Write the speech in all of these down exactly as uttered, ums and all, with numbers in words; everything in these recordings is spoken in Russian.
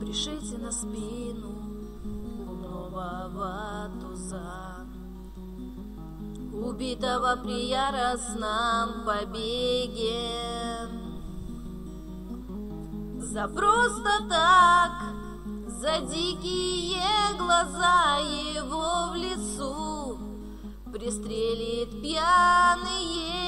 Пришите на спину лунного ватуза, убитого при яростном побеге. За просто так, за дикие глаза его в лесу пристрелит пьяный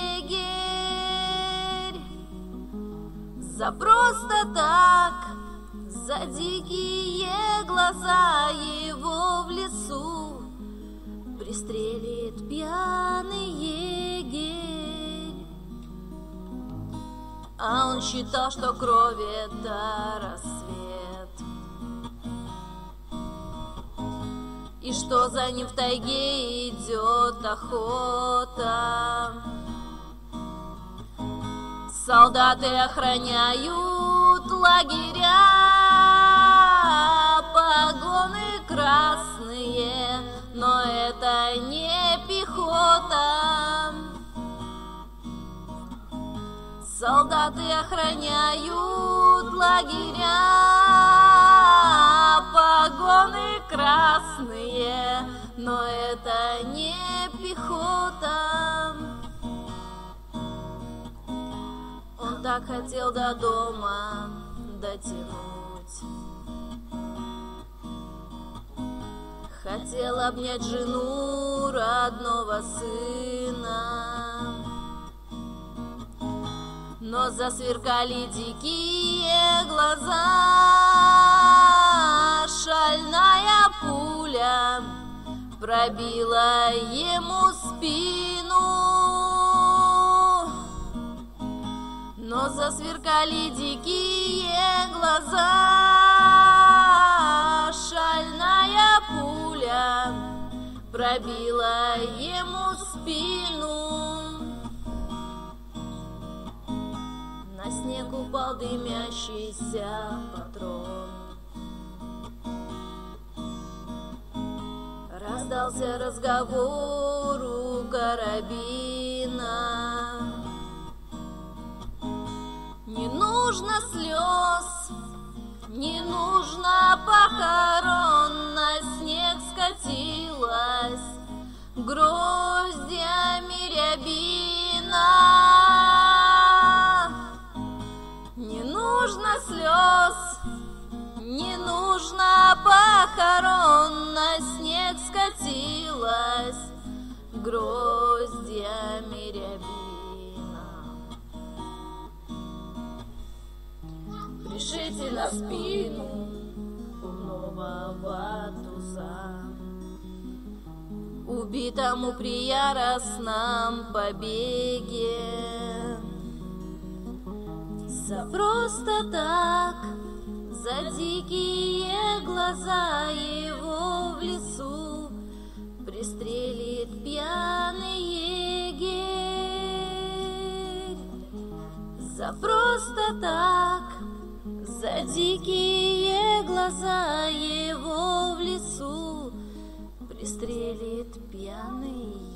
егерь. За просто так, за дикие глаза его в лесу пристрелит пьяный егерь. А он считал, что кровь — это рассвет, и что за ним в тайге идет охота. Солдаты охраняют лагеря, погоны красные, но это не пехота. Солдаты охраняют лагеря, погоны красные, но это не пехота. Он так хотел до дома дотянуть, хотел обнять жену, родного сына, но засверкали дикие глаза. Шальная пуля пробила ему спину, но засверкали дикие глаза. Шальная пуля пробила ему спину. На снег упал дымящийся патрон. Раздался разговор у карабина. Не нужно слез, не нужно похорон. На снег скатилась гроздьями рябина. Не нужно слез, не нужно похорон. На снег скатилась гроздьями рябина. Пришите на спину лунного ватуза, убитому при яростном побеге. За просто так, за дикие глаза его в лесу пристрелит пьяный егерь. За просто так, за дикие глаза его в лесу пристрелит пьяный егерь.